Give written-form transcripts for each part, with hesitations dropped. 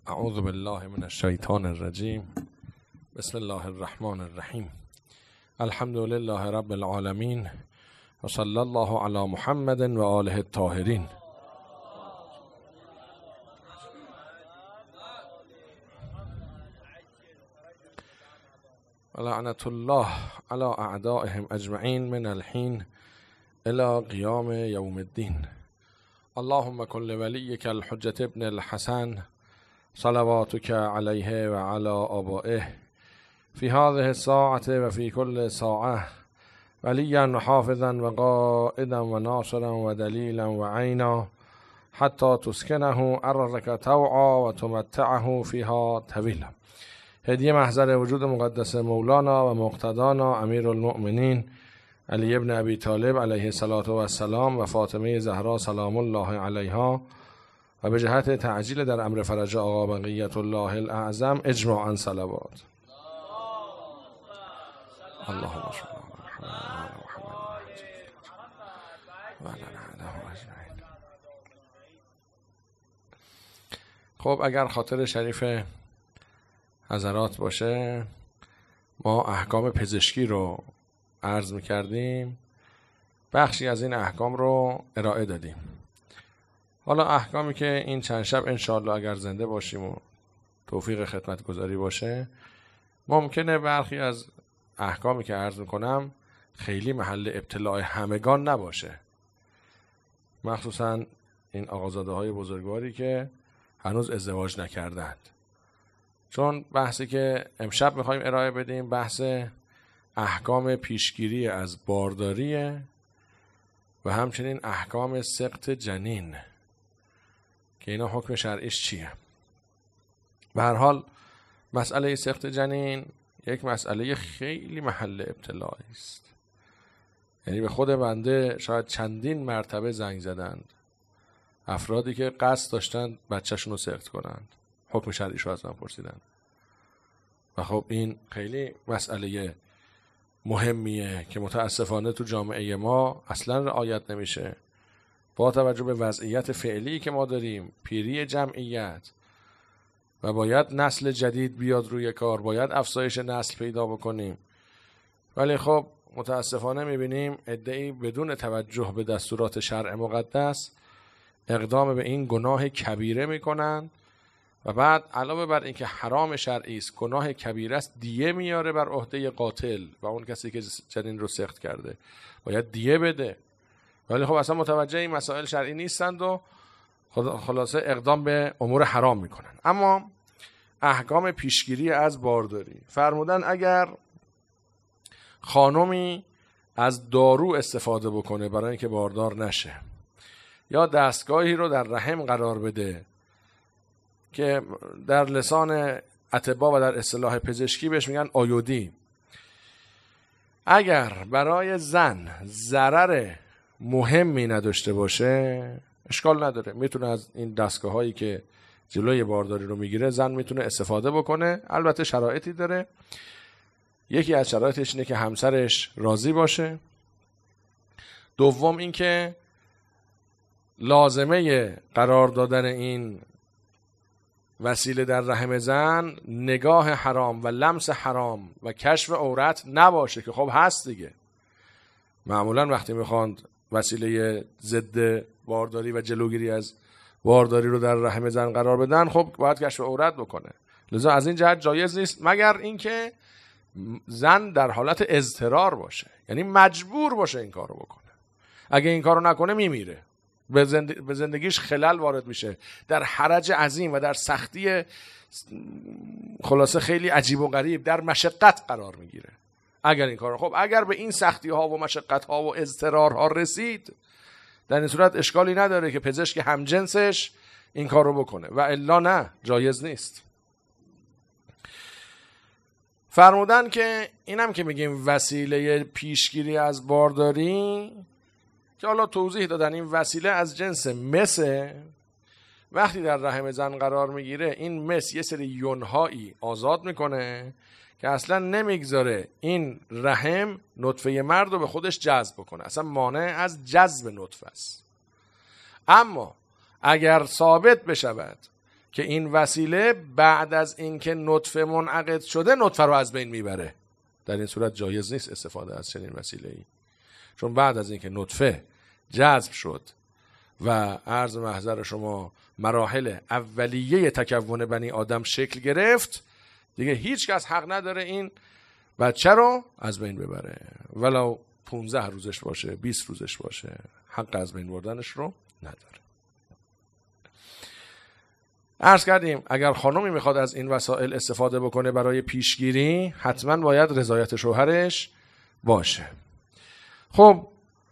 اعوذ بالله من الشیطان الرجیم. بسم الله الرحمن الرحیم. الحمد لله رب العالمین و صلی الله علی محمد و آله الطاهرین. و لعنت الله علی اعدائهم اجمعین من الحین الى قیام یوم الدین. اللهم کن لولیک الحجة ابن الحسن صلواتك علیه و علی آبائه فی هذه الساعة و فی کل ساعة ولیا و حافظا و قائدا و ناصرا و دلیلا و عینا حتی تسکنه ارضک طوعا و تمتعه فیها طویلا. هدیه محضر وجود مقدس مولانا و مقتدانا امیر المؤمنین علی ابن ابی طالب علیه السلام و فاطمه زهرا سلام الله علیها و به جهت تعجیل در امر فرج آقا بقیت الله الاعظم اجماعاً صلوات. اللهم صل علی محمد. خب اگر خاطر شریف حضرات باشه، ما احکام پزشکی رو عرض می‌کردیم، بخشی از این احکام رو ارائه دادیم. حالا احکامی که این چند شب انشاءالله اگر زنده باشیم و توفیق خدمتگزاری باشه، ممکنه برخی از احکامی که عرض میکنم خیلی محل ابتلاع همگان نباشه، مخصوصا این آقازاده های بزرگواری که هنوز ازدواج نکردند. چون بحثی که امشب میخوایم ارائه بدیم بحث احکام پیشگیری از بارداریه و همچنین احکام سقط جنین که اینا حکم شرعیش چیه. به هر حال مسئله سقط جنین یک مسئله خیلی محل ابتلاعی است. یعنی به خود بنده شاید چندین مرتبه زنگ زدند افرادی که قصد داشتند بچه‌شون رو سقط کنند، حکم شرعیش رو از من پرسیدند. و خب این خیلی مسئله مهمیه که متاسفانه تو جامعه ما اصلا رعایت نمیشه. با توجه به وضعیت فعلی که ما داریم، پیری جمعیت و باید نسل جدید بیاد روی کار، باید افزایش نسل پیدا بکنیم، ولی خب متاسفانه میبینیم عده‌ای بدون توجه به دستورات شرع مقدس اقدام به این گناه کبیره میکنن و بعد علاوه بر اینکه حرام شرعی است، گناه کبیره است، دیه میاره بر عهده قاتل و اون کسی که جنین رو سقط کرده باید دیه بده، ولی خب اصلا متوجه این مسائل شرعی نیستند و خلاصه اقدام به امور حرام میکنن. اما احکام پیشگیری از بارداری فرمودن اگر خانمی از دارو استفاده بکنه برای اینکه باردار نشه، یا دستگاهی رو در رحم قرار بده که در لسان اطباء و در اصطلاح پزشکی بهش میگن آیودی، اگر برای زن ضرر مهمی نداشته باشه اشکال نداره، میتونه از این دستگاه هایی که جلوی بارداری رو میگیره زن میتونه استفاده بکنه. البته شرایطی داره، یکی از شرایطش اینه که همسرش راضی باشه، دوم این که لازمه قرار دادن این وسیله در رحم زن نگاه حرام و لمس حرام و کشف عورت نباشه که خب هست دیگه. معمولا وقتی میخواند وسیله ضد بارداری و جلوگیری از بارداری رو در رحم زن قرار بدن خب باید کشف عورت بکنه، لذا از این جهت جایز نیست مگر اینکه زن در حالت اضطرار باشه، یعنی مجبور باشه این کارو بکنه. اگه این کارو نکنه میمیره، به زندگیش خلل وارد میشه، در حرج عظیم و در سختی خلاصه خیلی عجیب و غریب، در مشقت قرار میگیره اگر این کارو. خب اگر به این سختی ها و مشقت ها و اضطرار ها رسید، در این صورت اشکالی نداره که پزشک همجنسش این کارو بکنه و الا نه، جایز نیست. فرمودن که اینم که میگیم وسیله پیشگیری از بارداری، که حالا توضیح دادن این وسیله از جنس مسه، وقتی در رحم زن قرار میگیره این مس یه سری یونهایی آزاد میکنه که اصلا نمیگذاره این رحم نطفه مرد رو به خودش جذب کنه، اصلا مانع از جذب نطفه است. اما اگر ثابت بشود که این وسیله بعد از اینکه نطفه منعقد شده نطفه رو از بین میبره. در این صورت جایز نیست استفاده از چنین وسیله‌ای، چون بعد از اینکه نطفه جذب شد و عرض محضر شما مراحل اولیه تکون بنی آدم شکل گرفت، دیگه هیچ کس حق نداره این بچه رو از بین ببره، ولو 15 روزش باشه 20 روزش باشه، حق از بین بردنش رو نداره. عرض کردیم اگر خانمی میخواد از این وسایل استفاده بکنه برای پیشگیری، حتما باید رضایت شوهرش باشه. خب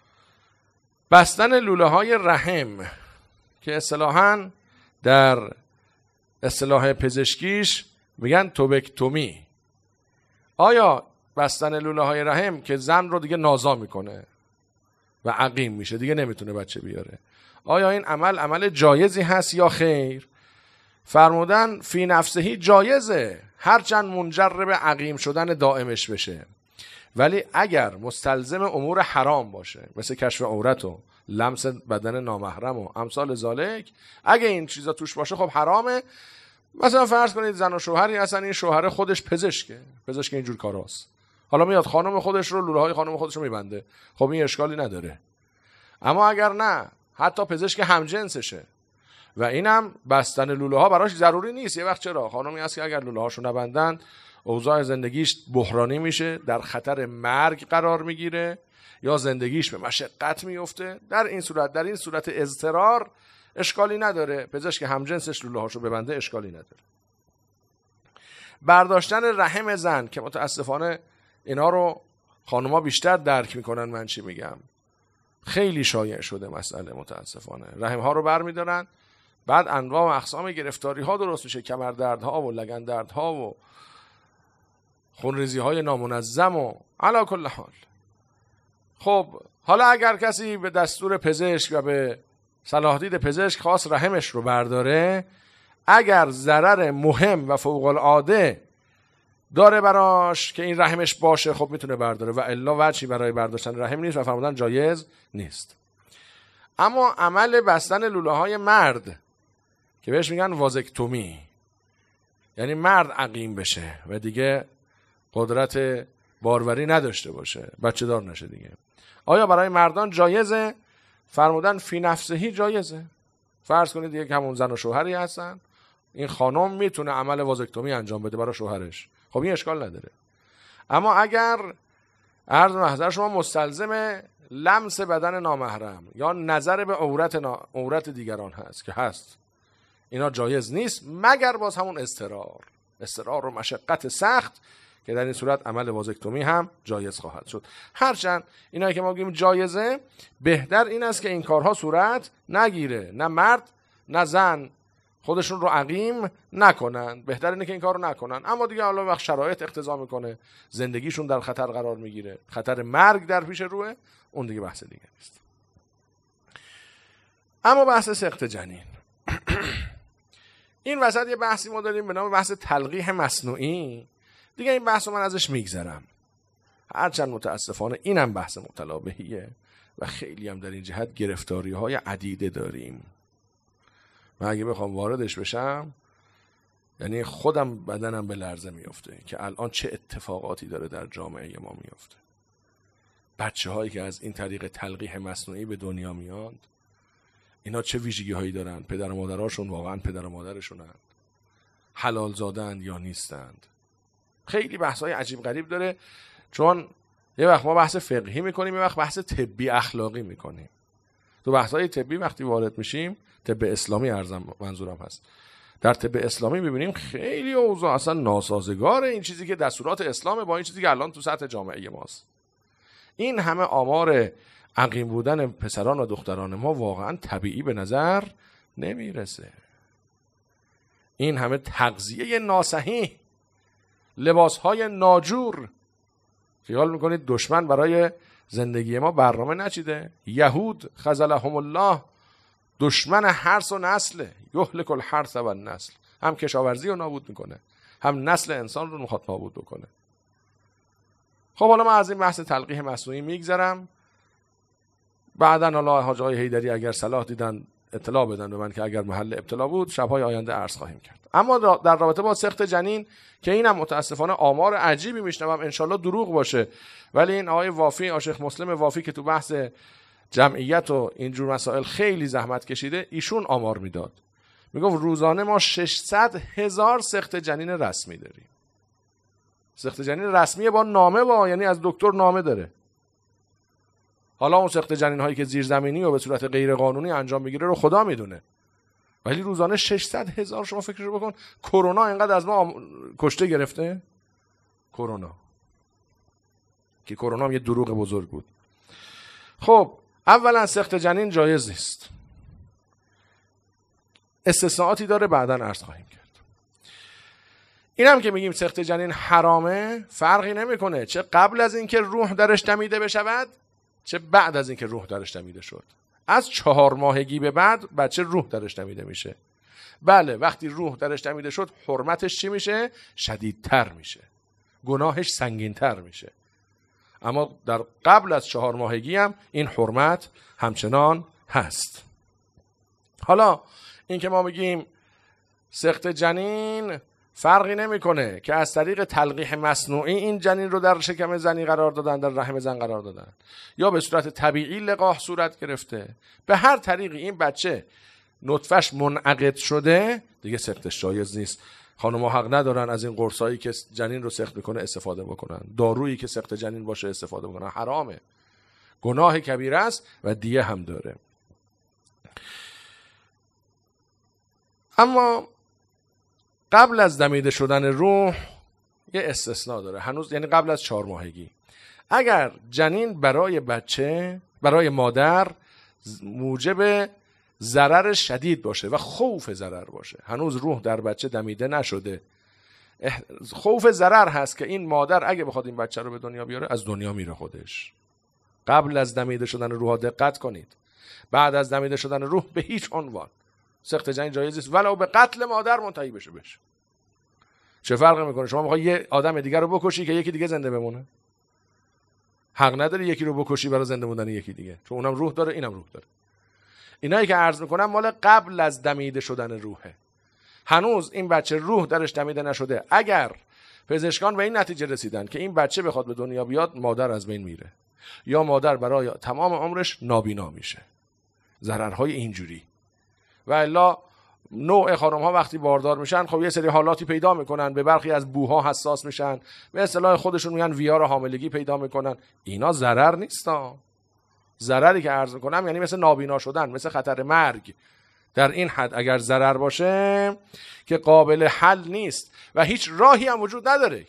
بستن لوله های رحم که اصطلاحاً در اصطلاح پزشکیش میگن توبکتومی، آیا بستن لوله های رحم که زن رو دیگه نازا میکنه و عقیم میشه دیگه نمیتونه بچه بیاره، آیا این عمل جایزی هست یا خیر؟ فرمودن فی نفسهی جایزه، هرچند منجر به عقیم شدن دائمش بشه، ولی اگر مستلزم امور حرام باشه مثل کشف عورت و لمس بدن نامحرم و امثال ذالک، اگه این چیزا توش باشه خب حرامه. مثلا فرض کنید زن و شوهری هستن، این شوهر خودش پزشک اینجور کاراست، حالا میاد خانم خودش رو لوله های خانم خودش رو میبنده، خب این اشکالی نداره. اما اگر نه حتی پزشک همجنسشه و اینم بستن لوله ها براش ضروری نیست، یه وقت چرا خانمی هست که اگر لوله هاشو نبندن اوضاع زندگیش بحرانی میشه، در خطر مرگ قرار میگیره یا زندگیش به مشقت میفته، در این صورت اضطرار اشکالی نداره پزشک همجنسش لوله هاشو ببنده، اشکالی نداره. برداشتن رحم زن که متاسفانه اینا رو خانوما بیشتر درک میکنن، من چی میگم، خیلی شایع شده مسئله متاسفانه. رحم ها رو برمیدارن، بعد انواع و اقسام گرفتاری ها درست میشه، کمردردها و لگندردها و خونریزی های نامنظم و علی کل حال. خب حالا اگر کسی به دستور پزشک و به صلاح دید پزشک خواست رحمش رو برداره، اگر ضرر مهم و فوق العاده داره براش که این رحمش باشه خب میتونه برداره، و الا وجهی برای برداشتن رحم نیست و فرمودن جایز نیست. اما عمل بستن لوله های مرد که بهش میگن وازکتومی، یعنی مرد عقیم بشه و دیگه قدرت باروری نداشته باشه، بچه دار نشه دیگه، آیا برای مردان جایزه؟ فرمودن فی نفسهی جایزه. فرض کنید یک همون زن و شوهری هستن، این خانم میتونه عمل وازکتومی انجام بده برای شوهرش، خب این اشکال نداره. اما اگر عرض محضر شما مستلزم لمس بدن نامحرم یا نظر به عورت دیگران هست که هست، اینا جایز نیست، مگر باز همون اضطرار و مشقت سخت که در این صورت عمل وازکتومی هم جایز خواهد شد. هرچند اینایی که ما بگیم جایزه، بهتر این است که این کارها صورت نگیره، نه مرد نه زن خودشون رو عقیم نکنن، بهتر اینه که این کار رو نکنن. اما دیگه حالا وقت شرایط اقتضا میکنه، زندگیشون در خطر قرار میگیره، خطر مرگ در پیش روه، اون دیگه بحث دیگه نیست. اما بحث سقط جنین این وسط یه بحثی ما داریم به نام بحث تلقیح مصنوعی، دیگه این بحث رو من ازش میگذرم، هرچند متاسفانه اینم بحث مبتلا بهیه و خیلی هم در این جهت گرفتاری های عدیده داریم. من اگه بخوام واردش بشم یعنی خودم بدنم به لرزه میفته که الان چه اتفاقاتی داره در جامعه ما میفته. بچه هایی که از این طریق تلقیح مصنوعی به دنیا میاد، اینا چه ویژگی هایی دارن؟ پدر و مادراشون واقعا پدر و مادرشونن؟ حلال زادند یا نیستند؟ خیلی بحث های عجیب غریب داره، چون یه وقت ما بحث فقهی میکنیم، یه وقت بحث طبی اخلاقی میکنیم. تو بحث های طبی وقتی وارد میشیم، طب اسلامی منظورم هست، در طب اسلامی میبینیم خیلی اوضاع اصلا ناسازگاره، این چیزی که دستورات اسلامه با این چیزی که الان تو سطح جامعه ماست. این همه آمار عقیم بودن پسران و دختران ما واقعا طبیعی به نظر نمیرسه. این همه تغذیه ناصحیح، لباسهای ناجور، خیال میکنید دشمن برای زندگی ما برنامه نچیده؟ یهود خذلهم الله دشمن حرث و نسله، یهلک الحرث و النسل، هم کشاورزی رو نابود میکنه، هم نسل انسان رو میخواد نابود بکنه. خب حالا من از این بحث تلقیح مصنوعی میگذرم، بعدن حالا حاج آقای حیدری اگر صلاح دیدن اطلاع بدن به من که اگر محل ابتلا بود شب‌های آینده عرض خواهیم کرد. اما در رابطه با سقط جنین که اینم متاسفانه آمار عجیبی میشنوم، انشالله دروغ باشه، ولی این آقای وافی، آشیخ مسلم وافی که تو بحث جمعیت و اینجور مسائل خیلی زحمت کشیده، ایشون آمار میداد، میگفت روزانه ما 600,000 سقط جنین رسمی داریم. سقط جنین رسمی با نامه، یعنی از دکتر نامه داره. حالا اون سقط جنین هایی که زیرزمینی و به صورت غیر قانونی انجام میگیره رو خدا میدونه، ولی روزانه 600,000. شما فکرشو بکن، کرونا اینقدر از ما کشته گرفته. کرونا که کرونا هم یه دروغ بزرگ بود. خب اولا سقط جنین جایز نیست، استثناءاتی داره، بعداً عرض خواهیم کرد. اینم که میگیم سقط جنین حرامه، فرقی نمیکنه چه قبل از اینکه روح درش دمیده بشود چه بعد از اینکه روح درش دمیده شد. از 4 ماهگی به بعد بچه روح درش دمیده میشه. بله، وقتی روح درش دمیده شد حرمتش چی میشه؟ شدیدتر میشه، گناهش سنگینتر میشه. اما در قبل از 4 ماهگی هم این حرمت همچنان هست. حالا این که ما میگیم سقط جنین فرقی نمیکنه که از طریق تلقیح مصنوعی این جنین رو در شکم زنی قرار دادن، در رحم زن قرار دادن، یا به صورت طبیعی لقاح صورت گرفته، به هر طریقی این بچه نطفهش منعقد شده، دیگه سقطش جایز نیست. خانم‌ها حق ندارن از این قرصایی که جنین رو سقط میکنه استفاده بکنن، دارویی که سقط جنین باشه استفاده بکنن، حرامه، گناه کبیره است و دیه هم داره. اما قبل از دمیده شدن روح یه استثناء داره هنوز، یعنی قبل از 4 ماهگی. اگر جنین برای مادر موجب ضرر شدید باشه و خوف ضرر باشه، هنوز روح در بچه دمیده نشده، خوف ضرر هست که این مادر اگه بخواد این بچه رو به دنیا بیاره از دنیا میره خودش. قبل از دمیده شدن روح دقت کنید، بعد از دمیده شدن روح به هیچ عنوان سقط جنین جایز نیست، ولو به قتل مادر منتهی بشه. چه فرقی میکنه؟ شما میخوای یه آدم دیگر رو بکشی که یکی دیگه زنده بمونه؟ حق نداری یکی رو بکشی برای زنده موندن یکی دیگه، چون اونم روح داره اینم روح داره. اینایی که عرض میکنم مال قبل از دمیده شدن روحه، هنوز این بچه روح درش دمیده نشده. اگر پزشکان به این نتیجه رسیدن که این بچه بخواد به دنیا بیاد، مادر از بین میره، یا مادر برای تمام عمرش نابینا میشه، ضررهای اینجوری. و الا نوع خانم ها وقتی باردار میشن، خب یه سری حالاتی پیدا میکنن، به برخی از بوها حساس میشن، به اصطلاح خودشون میگن ویار حاملگی پیدا میکنن. اینا ضرر نیستا. ضرری که عرض میکنم یعنی مثل نابینا شدن، مثل خطر مرگ. در این حد اگر ضرر باشه که قابل حل نیست و هیچ راهی هم وجود نداره،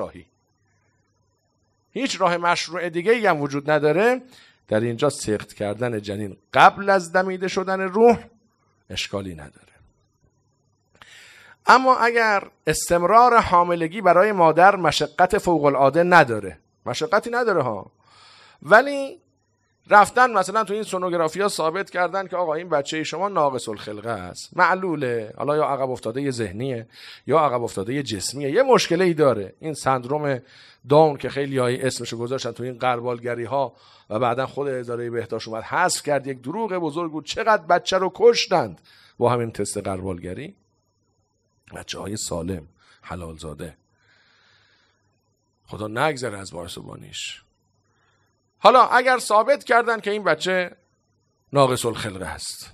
هیچ راه مشروع دیگه‌ای هم وجود نداره، در اینجا سقط کردن جنین قبل از دمیده شدن روح اشکالی نداره. اما اگر استمرار حاملگی برای مادر مشقت فوق العاده نداره، مشقتی نداره ها، ولی رفتن مثلا تو این سونوگرافیا ثابت کردن که آقا این بچه شما ناقص الخلقه است، معلوله، حالا یا عقب افتاده ذهنیه یا عقب افتاده جسمیه، یه مشکلی داره. این سندروم داون که خیلی هایی اسمشو گذاشتن تو این غربالگری ها و بعدا خود اداره بهداشت اومد حذف کرد، یک دروغ بزرگ بود. چقدر بچه رو کشتند با همین تست غربالگری، بچه های سالم حلال زاده، خدا نگذره از وارث و بانیش. حالا اگر ثابت کردن که این بچه ناقص الخلقه است،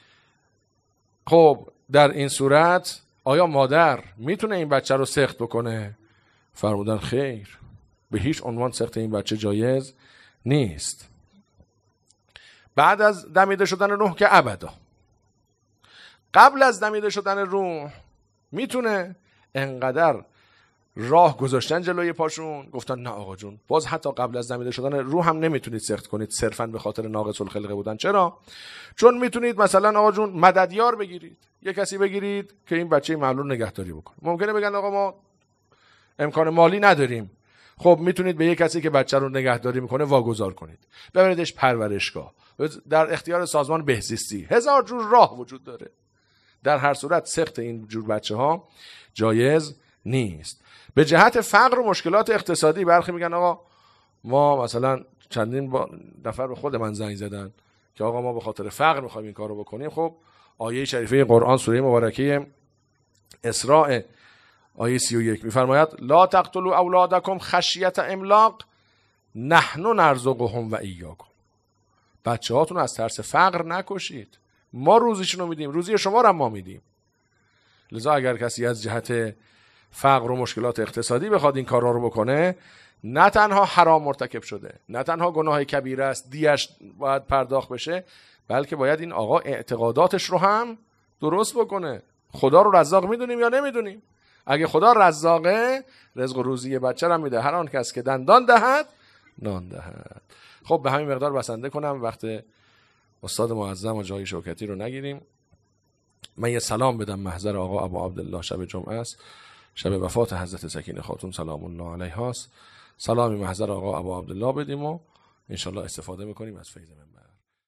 خب در این صورت آیا مادر میتونه این بچه رو سقط بکنه؟ فرمودن خیر، به هیچ عنوان سقط این بچه جایز نیست. بعد از دمیده شدن روح که ابدا. قبل از دمیده شدن روح میتونه انقدر راه گذاشتن جلوی پاشون، گفتن نه آقا جون، باز حتی قبل از دمیده شدن روح هم نمیتونید سقط کنید صرفا به خاطر ناقص الخلقه بودن. چرا؟ چون میتونید مثلا آقا جون مددیار بگیرید، یه کسی بگیرید که این بچه معلول نگهداری بکنه. ممکنه بگن آقا ما امکان مالی نداریم، خب میتونید به یه کسی که بچه رو نگهداری میکنه واگذار کنید، ببریدش پرورشگاه، در اختیار سازمان بهزیستی. هزار جور راه وجود داره. در هر صورت سقط این جور بچه ها جایز نیست. به جهت فقر و مشکلات اقتصادی برخی میگن آقا ما مثلا چندین نفر به خود من زنگ زدن که آقا ما به خاطر فقر میخوایم این کارو بکنیم. خب آیه شریفه قرآن سوره مبارکه اسراء آیه 31 میفرماید لا تقتلوا اولادکم خشیة املاق نحن نرزقهم و ایاکم. بچه هاتون از ترس فقر نکشید، ما روزیشون رو میدیم، روزی شما رو ما میدیم. لذا اگر کسی از جهت فقر و مشکلات اقتصادی بخواد این کارا رو بکنه، نه تنها حرام مرتکب شده، نه تنها گناه کبیره است دیش باید پرداخت بشه، بلکه باید این آقا اعتقاداتش رو هم درست بکنه. خدا رو رزاق میدونیم یا نمیدونیم؟ اگه خدا رزاقه، رزق و روزی بچه رو میده، هر آن کس که دندان دهد نان دهد. خب به همین مقدار بسنده کنم، وقت استاد معظم و جای شوکتی رو نگیریم. من یه سلام بدم محضر آقا ابو عبدالله، شب جمعه است، شب وفات حضرت سکینه خاتون سلام الله علیها است. سلامی محضر آقا ابو عبدالله بدیم و انشالله استفاده میکنیم از فیض منبر.